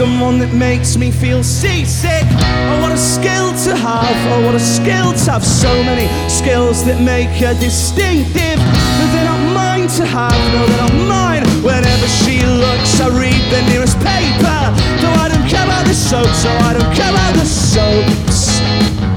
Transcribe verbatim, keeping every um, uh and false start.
someone that makes me feel seasick. Oh, what a skill to have, oh, what a skill to have. So many skills that make her distinctive, but they're not mine to have, no, they're not mine. Whenever she looks, I read the nearest paper. Though I don't care about the soaps, so I don't care about the soaps.